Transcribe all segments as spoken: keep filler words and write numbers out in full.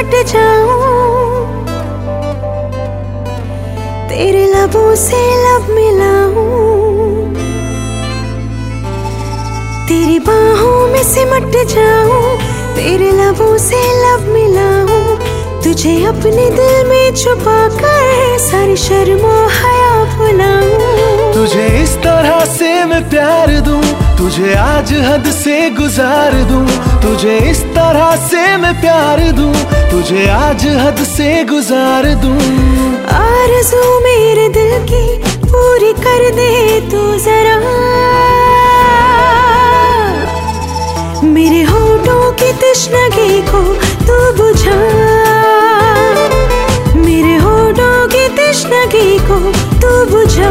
सिमट जाऊं, तेरे लबों से लब मिलाऊं, तेरी बाहों में सिमट जाऊं, तेरे लबों से लब मिलाऊं, तुझे अपने दिल में छुपा कर सारी शर्मो हया भुलाऊं। तुझे इस तरह से मैं प्यार दूं, तुझे आज हद से गुजार दूं, तुझे इस तरह से मैं प्यार दूं, तुझे आज हद से गुजार दूं। आरज़ू मेरे दिल की पूरी कर दे तू जरा, मेरे होठों की तश्नगी को तू बुझा, मेरे होठों की तश्नगी को तू बुझा।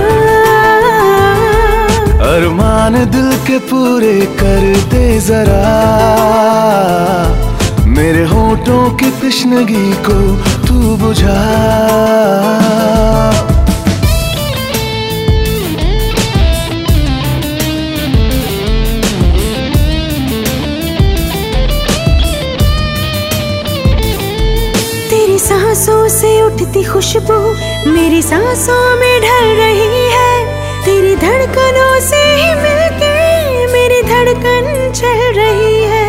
अरमान दिल के पूरे कर दे जरा, मेरे होठों की तश्नगी को तू बुझा। तेरी सांसों से उठती खुशबू मेरी सांसों में ढल रही है, तेरी धड़कनों से ही मिलके मेरी धड़कन चल रही है।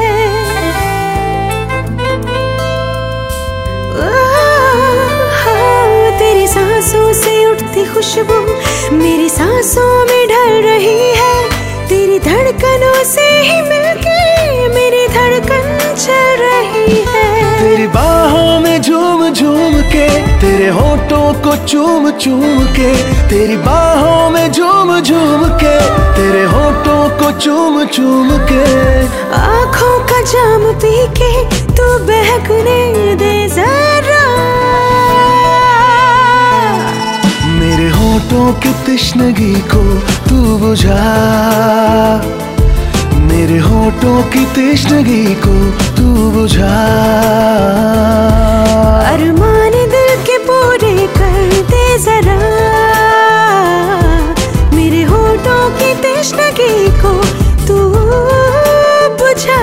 तेरी सांसों से उठती खुशबू मेरी सांसों में ढल रही है, तेरी धड़कनों से ही मिलके मेरी धड़कन चल रही है। तेरी बाहों में झूम झूम के, तेरे होठों को चूम चूम के, तेरी बाहों में झूम झूम के, तेरे होठों को चूम चूम के। आँखों का जाम पी के तू बहकने दे जरा, मेरे होठों की तश्नगी को तू बुझा, मेरे होठों की तश्नगी को तू बुझा। अरमान दिल के पूरे कर दे जरा, मेरे होठों की तश्नगी को तू बुझा।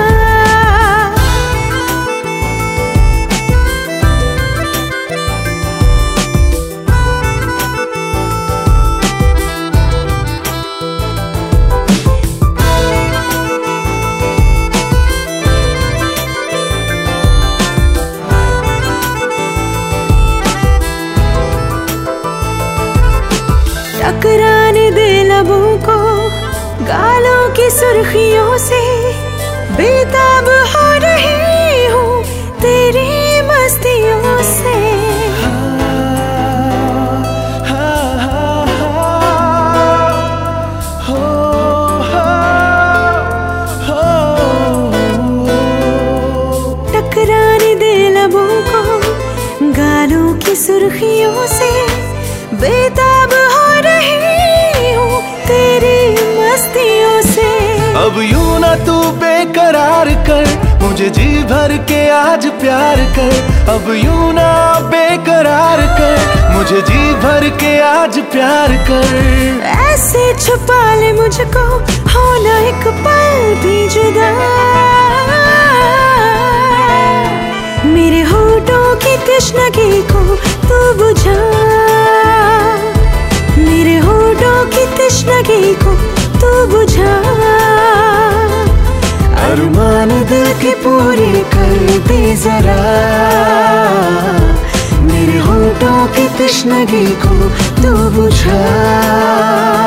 टकराने दे लबों को गालों की सुर्खियों से, बेताब हो रही हूँ तेरी मस्तियों से। टकराने दे लबों को गालों की सुर्खियों से, बेताब हो रही हूँ तेरी मस्तियों से। अब यूं ना तू बेकरार कर, मुझे जी भर के आज प्यार कर। अब यूं ना बेकरार कर, मुझे जी भर के आज प्यार कर। ऐसे छुपा ले मुझको, हो ना एक पल भी जुदा, मेरे होठों की तश्नगी को तू बुझा, मेरे होठों की तश्नगी को तू बुझा। अरमान दिल के पूरे कर दे जरा, मेरे होठों की तश्नगी को तू बुझा।